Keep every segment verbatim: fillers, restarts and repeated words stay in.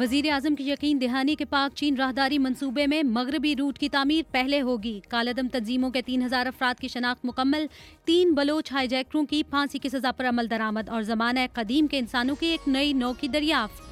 وزیر اعظم کی یقین دہانی کے پاک چین راہداری منصوبے میں مغربی روٹ کی تعمیر پہلے ہوگی. کالعدم تنظیموں کے تین ہزار افراد کی شناخت مکمل. تین بلوچ ہائی جیکروں کی پھانسی کی سزا پر عمل درآمد اور زمانہ قدیم کے انسانوں کی ایک نئی نو کی دریافت.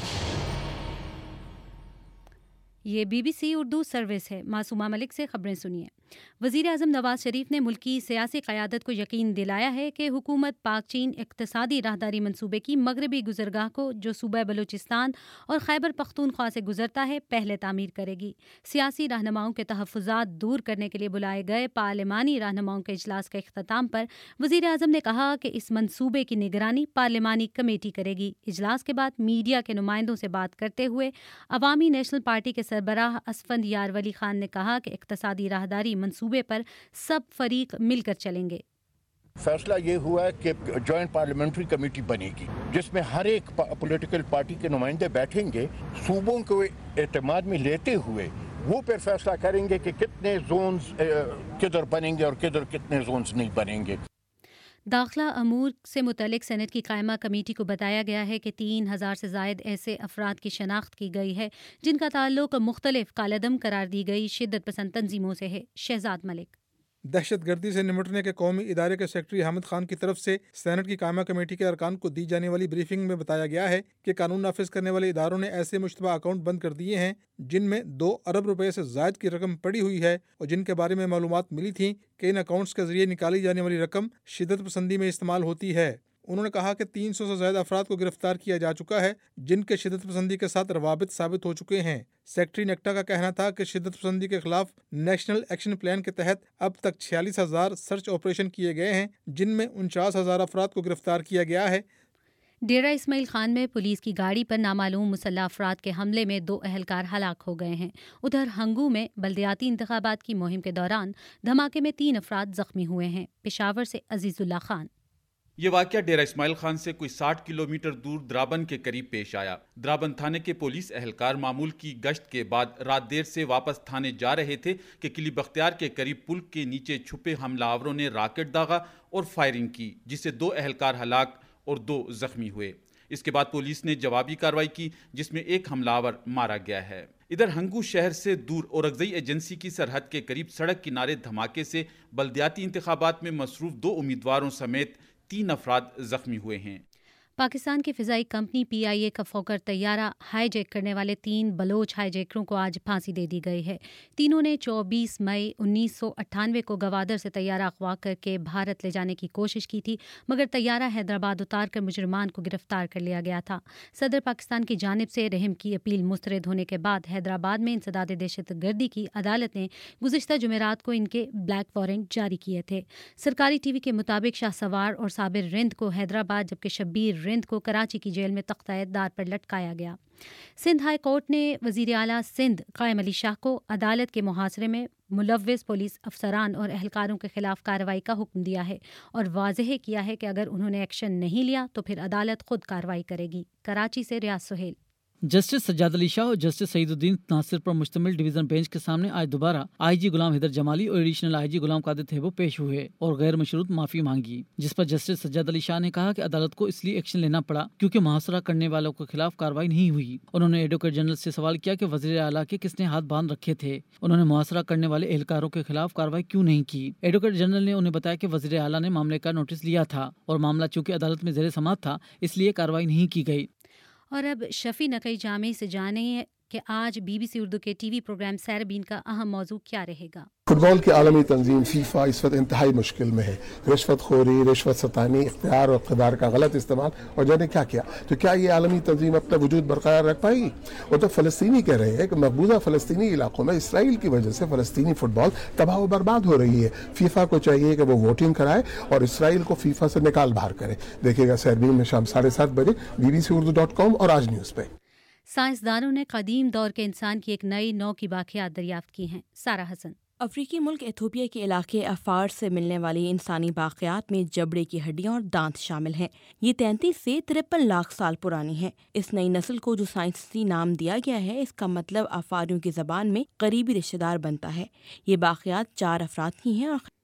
یہ B B C Urdu service ہے. معصومہ ملک سے خبریں سنیے. وزیر اعظم نواز شریف نے ملکی سیاسی قیادت کو یقین دلایا ہے کہ حکومت پاک چین اقتصادی راہداری منصوبے کی مغربی گزرگاہ کو جو صوبہ بلوچستان اور خیبر پختونخوا سے گزرتا ہے پہلے تعمیر کرے گی. سیاسی رہنماؤں کے تحفظات دور کرنے کے لیے بلائے گئے پارلیمانی رہنماؤں کے اجلاس کے اختتام پر وزیر اعظم نے کہا کہ اس منصوبے کی نگرانی پارلیمانی کمیٹی کرے گی. اجلاس کے بعد میڈیا کے نمائندوں سے بات کرتے ہوئے عوامی نیشنل پارٹی کے سربراہ اسفند یار ولی خان نے کہا کہ اقتصادی راہداری منصوبے پر سب فریق مل کر چلیں گے. فیصلہ یہ ہوا ہے کہ جوائنٹ پارلیمنٹری کمیٹی بنے گی جس میں ہر ایک پولیٹیکل پارٹی کے نمائندے بیٹھیں گے. صوبوں کو اعتماد میں لیتے ہوئے وہ پھر فیصلہ کریں گے کہ کتنے زونز کدھر بنیں گے اور کدھر کتنے زونز نہیں بنیں گے. داخلہ امور سے متعلق سینٹ کی قائمہ کمیٹی کو بتایا گیا ہے کہ تین ہزار سے زائد ایسے افراد کی شناخت کی گئی ہے جن کا تعلق مختلف کالعدم قرار دی گئی شدت پسند تنظیموں سے ہے. شہزاد ملک. دہشت گردی سے نمٹنے کے قومی ادارے کے سیکرٹری حامد خان کی طرف سے سینٹ کی قائمہ کمیٹی کے ارکان کو دی جانے والی بریفنگ میں بتایا گیا ہے کہ قانون نافذ کرنے والے اداروں نے ایسے مشتبہ اکاؤنٹ بند کر دیے ہیں جن میں دو ارب روپے سے زائد کی رقم پڑی ہوئی ہے اور جن کے بارے میں معلومات ملی تھیں کہ ان اکاؤنٹس کے ذریعے نکالی جانے والی رقم شدت پسندی میں استعمال ہوتی ہے. انہوں نے کہا کہ تین سو سے زائد افراد کو گرفتار کیا جا چکا ہے جن کے شدت پسندی کے ساتھ روابط ثابت ہو چکے ہیں. سیکرٹری نیکٹا کا کہنا تھا کہ شدت پسندی کے خلاف نیشنل ایکشن پلان کے تحت اب تک چھیالیس ہزار سرچ آپریشن کیے گئے ہیں جن میں انچاس ہزار افراد کو گرفتار کیا گیا ہے. ڈیرہ اسماعیل خان میں پولیس کی گاڑی پر نامعلوم مسلح افراد کے حملے میں دو اہلکار ہلاک ہو گئے ہیں. ادھر ہنگو میں بلدیاتی انتخابات کی مہم کے دوران دھماکے میں تین افراد زخمی ہوئے ہیں. پشاور سے عزیز اللہ خان. یہ واقعہ ڈیرہ اسماعیل خان سے کوئی ساٹھ کلومیٹر دور درابن کے قریب پیش آیا. درابن تھانے کے پولیس اہلکار معمول کی گشت کے بعد رات دیر سے واپس تھانے جا رہے تھے کہ قلعہ بختیار کے قریب پل کے نیچے چھپے حملہ آوروں نے راکٹ داغا اور فائرنگ کی جس سے دو اہلکار ہلاک اور دو زخمی ہوئے. اس کے بعد پولیس نے جوابی کارروائی کی جس میں ایک حملہ آور مارا گیا ہے. ادھر ہنگو شہر سے دور اورکزئی ایجنسی کی سرحد کے قریب سڑک کنارے دھماکے سے بلدیاتی انتخابات میں مصروف دو امیدواروں سمیت تین افراد زخمی ہوئے ہیں. پاکستان کی فضائی کمپنی پی آئی اے کا فوکر طیارہ ہائی جیک کرنے والے تین بلوچ ہائی جیکروں کو آج پھانسی دے دی گئی ہے. تینوں نے چوبیس مئی انیس سو اٹھانوے کو گوادر سے طیارہ اغوا کر کے بھارت لے جانے کی کوشش کی تھی مگر طیارہ حیدرآباد اتار کر مجرمان کو گرفتار کر لیا گیا تھا. صدر پاکستان کی جانب سے رحم کی اپیل مسترد ہونے کے بعد حیدرآباد میں انسداد دہشت گردی کی عدالت نے گزشتہ جمعرات کو ان کے بلیک وارنٹ جاری کیے تھے. سرکاری ٹی وی کے مطابق شاہ سوار اور صابر رند کو حیدرآباد جبکہ شبیر رند کو کراچی کی جیل میں تختہ دار پر لٹکایا گیا. سندھ ہائی کورٹ نے وزیر اعلیٰ سندھ قائم علی شاہ کو عدالت کے محاصرے میں ملوث پولیس افسران اور اہلکاروں کے خلاف کارروائی کا حکم دیا ہے اور واضح کیا ہے کہ اگر انہوں نے ایکشن نہیں لیا تو پھر عدالت خود کارروائی کرے گی. کراچی سے ریاض سہیل. جسٹس سجاد علی شاہ اور جسٹس سعید الدین ناصر پر مشتمل ڈویژن بینچ کے سامنے آج دوبارہ آئی جی غلام حیدر جمالی اور ایڈیشنل آئی جی غلام قادر تھیبو پیش ہوئے اور غیر مشروط معافی مانگی جس پر جسٹس سجاد علی شاہ نے کہا کہ عدالت کو اس لیے ایکشن لینا پڑا کیونکہ محاصرہ کرنے والوں کے خلاف کارروائی نہیں ہوئی. انہوں نے ایڈوکیٹ جنرل سے سوال کیا کہ وزیر اعلیٰ کے کس نے ہاتھ باندھ رکھے تھے. انہوں نے محاصرہ کرنے والے اہلکاروں کے خلاف کارروائی کیوں نہیں کی. ایڈوکیٹ جنرل نے انہیں بتایا کہ وزیر اعلیٰ نے معاملے کا نوٹس لیا تھا اور معاملہ چونکہ عدالت میں زیر سماعت تھا اس لیے کارروائی نہیں کی گئی. اور اب شفیع نقی جامع سے جانیں کہ آج بی بی سی اردو کے ٹی وی پروگرام سیربین کا اہم موضوع کیا رہے گا. فٹ بال کی عالمی تنظیم فیفا اس وقت انتہائی مشکل میں ہے. رشوت خوری، رشوت ستانی، اختیار اور اقتدار کا غلط استعمال اور جنہیں کیا کیا تو کیا یہ عالمی تنظیم اپنا وجود برقرار رکھ پائے گی؟ وہ تو فلسطینی کہہ رہے ہیں کہ مقبوضہ فلسطینی علاقوں میں اسرائیل کی وجہ سے فلسطینی فٹ بال تباہ و برباد ہو رہی ہے. فیفا کو چاہیے کہ وہ ووٹنگ کرائے اور اسرائیل کو فیفا سے نکال باہر کرے. دیکھے گا سیربین میں شام ساڑھے سات بجے B B C Urdu dot com اور آج نیوز پہ. سائنسدانوں نے قدیم دور کے انسان کی ایک نئی نو کی باقیات دریافت کی ہیں. سارہ حسن. افریقی ملک ایتھوپیا کے علاقے افار سے ملنے والی انسانی باقیات میں جبڑے کی ہڈیاں اور دانت شامل ہیں. یہ تینتیس سے ترپن لاکھ سال پرانی ہیں. اس نئی نسل کو جو سائنسی نام دیا گیا ہے اس کا مطلب افاریوں کی زبان میں قریبی رشتہ دار بنتا ہے. یہ باقیات چار افراد کی ہیں اور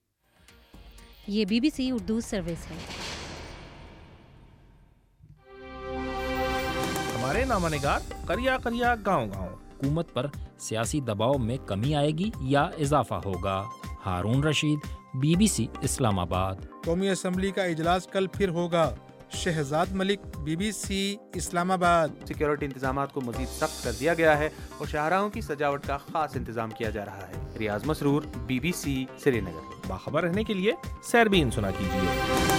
یہ B B C Urdu service ہے. ہمارے نامہ نگار کریا کریا گاؤں گاؤں۔ حکومت پر سیاسی دباؤ میں کمی آئے گی یا اضافہ ہوگا؟ Haroon Rashid, B B C Islamabad. قومی اسمبلی کا اجلاس کل پھر ہوگا۔ Shahzad Malik, B B C Islamabad. Security انتظامات کو مزید سخت کر دیا گیا ہے اور شاہراہوں کی سجاوٹ کا خاص انتظام کیا جا رہا ہے۔ Riaz Masroor, B B C Srinagar. باخبر رہنے کے لیے سیربین سنا کیجیے۔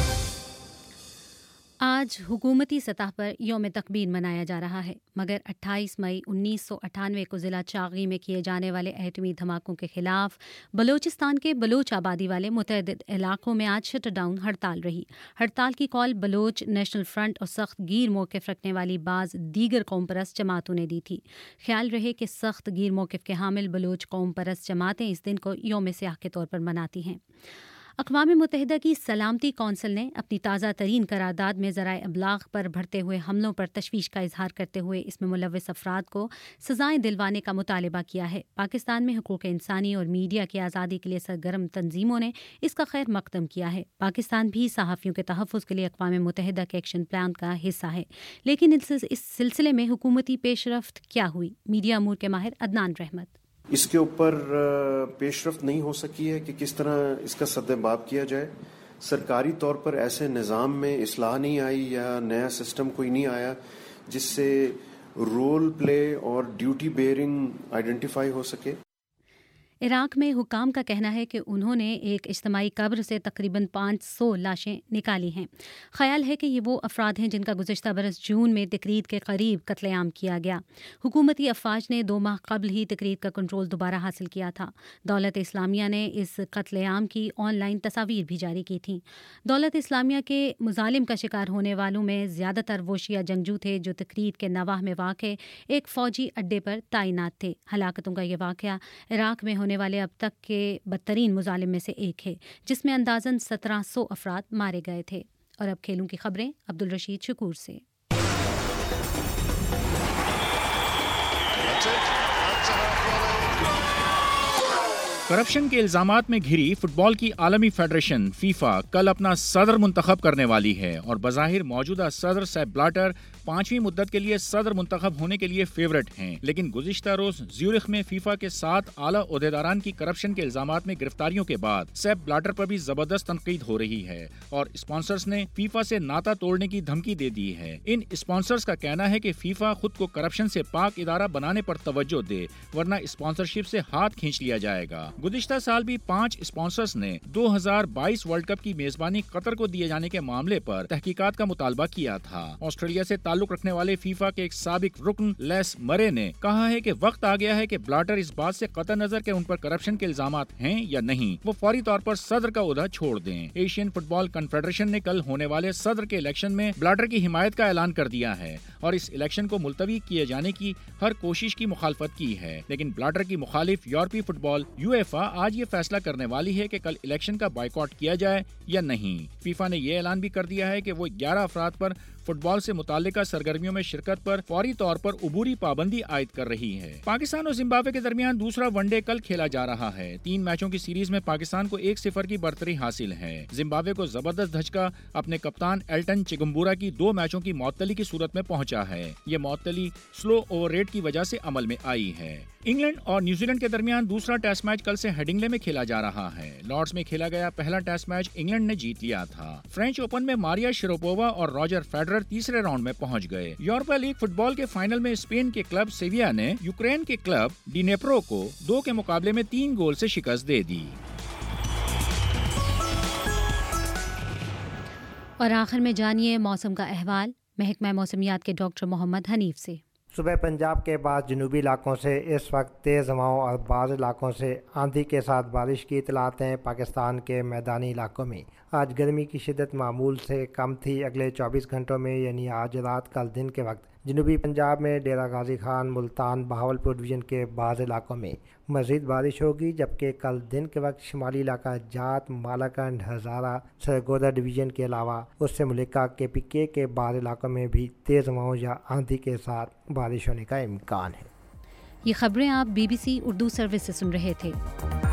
آج حکومتی سطح پر یوم تکبیر منایا جا رہا ہے، مگر اٹھائیس مئی انیس سو اٹھانوے کو ضلع چاغی میں کیے جانے والے ایٹمی دھماکوں کے خلاف بلوچستان کے بلوچ آبادی والے متعدد علاقوں میں آج شٹ ڈاؤن ہڑتال رہی۔ ہڑتال کی کال بلوچ نیشنل فرنٹ اور سخت گیر موقف رکھنے والی بعض دیگر قوم پرست جماعتوں نے دی تھی۔ خیال رہے کہ سخت گیر موقف کے حامل بلوچ قوم پرست جماعتیں اس دن کو یوم سیاہ کے طور پر مناتی ہیں۔ اقوام متحدہ کی سلامتی کونسل نے اپنی تازہ ترین قرارداد میں ذرائع ابلاغ پر بڑھتے ہوئے حملوں پر تشویش کا اظہار کرتے ہوئے اس میں ملوث افراد کو سزائیں دلوانے کا مطالبہ کیا ہے۔ پاکستان میں حقوق انسانی اور میڈیا کی آزادی کے لیے سرگرم تنظیموں نے اس کا خیر مقدم کیا ہے۔ پاکستان بھی صحافیوں کے تحفظ کے لیے اقوام متحدہ کے ایکشن پلان کا حصہ ہے، لیکن اس سلسلے میں حکومتی پیش رفت کیا ہوئی؟ میڈیا امور کے ماہر عدنان رحمت۔ اس کے اوپر پیش رفت نہیں ہو سکی ہے کہ کس طرح اس کا سد باب کیا جائے۔ سرکاری طور پر ایسے نظام میں اصلاح نہیں آئی یا نیا سسٹم کوئی نہیں آیا جس سے رول پلے اور ڈیوٹی بیئرنگ آئیڈینٹیفائی ہو سکے۔ عراق میں حکام کا کہنا ہے کہ انہوں نے ایک اجتماعی قبر سے تقریباً پانچ سو لاشیں نکالی ہیں۔ خیال ہے کہ یہ وہ افراد ہیں جن کا گزشتہ برس جون میں تقرید کے قریب قتل عام کیا گیا۔ حکومتی افواج نے دو ماہ قبل ہی تقرید کا کنٹرول دوبارہ حاصل کیا تھا۔ دولت اسلامیہ نے اس قتل عام کی آن لائن تصاویر بھی جاری کی تھیں۔ دولت اسلامیہ کے مظالم کا شکار ہونے والوں میں زیادہ تر وہ شیعہ جنگجو تھے جو تقرید کے نواح میں واقع ایک فوجی اڈے پر تعینات تھے۔ ہلاکتوں کا یہ واقعہ عراق میں ہونے والے اب تک کے بدترین مظالم میں سے ایک ہے، جس میں اندازاً سترہ سو افراد مارے گئے تھے۔ اور اب کھیلوں کی خبریں عبدالرشید شکور سے۔ کرپشن کے الزامات میں گھری فٹ بال کی عالمی فیڈریشن فیفا کل اپنا صدر منتخب کرنے والی ہے اور بظاہر موجودہ صدر سیپ بلاٹر پانچویں مدت کے لیے صدر منتخب ہونے کے لیے فیورٹ ہیں، لیکن گزشتہ روز زیورخ میں فیفا کے سات اعلیٰ عہدیداران کی کرپشن کے الزامات میں گرفتاریوں کے بعد سیپ بلاٹر پر بھی زبردست تنقید ہو رہی ہے اور اسپانسرز نے فیفا سے ناطا توڑنے کی دھمکی دے دی ہے۔ ان اسپانسرز کا کہنا ہے کہ فیفا خود کو کرپشن سے پاک ادارہ بنانے پر توجہ دے، ورنہ اسپانسرشپ سے ہاتھ کھینچ لیا جائے گا۔ گزشتہ سال بھی پانچ اسپانسرز نے دو ہزار بائیس ورلڈ کپ کی میزبانی قطر کو دیے جانے کے معاملے پر تحقیقات کا مطالبہ کیا تھا۔ آسٹریلیا سے تعلق رکھنے والے فیفا کے ایک سابق رکن لیس مرے نے کہا ہے کہ وقت آ گیا ہے کہ بلاٹر اس بات سے قطع نظر کہ ان پر کرپشن کے الزامات ہیں یا نہیں، وہ فوری طور پر صدر کا عہدہ چھوڑ دیں۔ ایشین فٹ بال کنفیڈریشن نے کل ہونے والے صدر کے الیکشن میں بلاٹر کی حمایت کا اعلان کر دیا ہے اور اس الیکشن کو ملتوی کیے جانے کی ہر کوشش کی مخالفت کی ہے، لیکن بلاٹر کی مخالف یورپی football U F A آج یہ فیصلہ کرنے والی ہے کہ کل الیکشن کا بائیکاٹ کیا جائے یا نہیں۔ فیفا نے یہ اعلان بھی کر دیا ہے کہ وہ گیارہ افراد پر فٹ بال سے متعلقہ سرگرمیوں میں شرکت پر فوری طور پر عبوری پابندی عائد کر رہی ہے۔ پاکستان اور زمبابوے کے درمیان دوسرا ون ڈے کل کھیلا جا رہا ہے۔ تین میچوں کی سیریز میں پاکستان کو ایک صفر کی برتری حاصل ہے۔ زمبابوے کو زبردست دھچکا اپنے کپتان ایلٹن چگمبورا کی دو میچوں کی معطلی کی صورت میں پہنچا ہے۔ یہ معطلی سلو اوور ریٹ کی وجہ سے عمل میں آئی ہے۔ انگلینڈ اور نیوزی لینڈ کے درمیان دوسرا ٹیسٹ میچ کل سے ہیڈنگلے میں کھیلا جا رہا ہے۔ لارڈز میں کھیلا گیا پہلا ٹیسٹ میچ انگلینڈ نے جیت لیا تھا۔ فرینچ اوپن میں ماریا شروپووا اور راجر فیڈرر تیسرے راؤنڈ میں پہنچ گئے۔ یورپا لیگ فٹ بال کے فائنل میں اسپین کے کلب سیویا نے یوکرین کے کلب ڈینیپرو کو دو کے مقابلے میں تین گول سے شکست دے دی۔ اور آخر میں جانیے موسم کا احوال محکمہ موسمیات کے ڈاکٹر محمد حنیف سے۔ صبح پنجاب کے بعد جنوبی علاقوں سے اس وقت تیز ہواؤں اور بعض علاقوں سے آندھی کے ساتھ بارش کی اطلاعات ہیں۔ پاکستان کے میدانی علاقوں میں آج گرمی کی شدت معمول سے کم تھی۔ اگلے چوبیس گھنٹوں میں یعنی آج رات کل دن کے وقت جنوبی پنجاب میں ڈیرہ غازی خان، ملتان، بہاولپور ڈویژن کے بعض علاقوں میں مزید بارش ہوگی، جبکہ کل دن کے وقت شمالی علاقہ جات، مالاکنڈ، ہزارہ، سرگودا ڈویژن کے علاوہ اس سے ملکہ کے پی کے کے بعض علاقوں میں بھی تیز ہواؤں یا آندھی کے ساتھ بارش ہونے کا امکان ہے۔ یہ خبریں آپ B B C Urdu service سے سن رہے تھے۔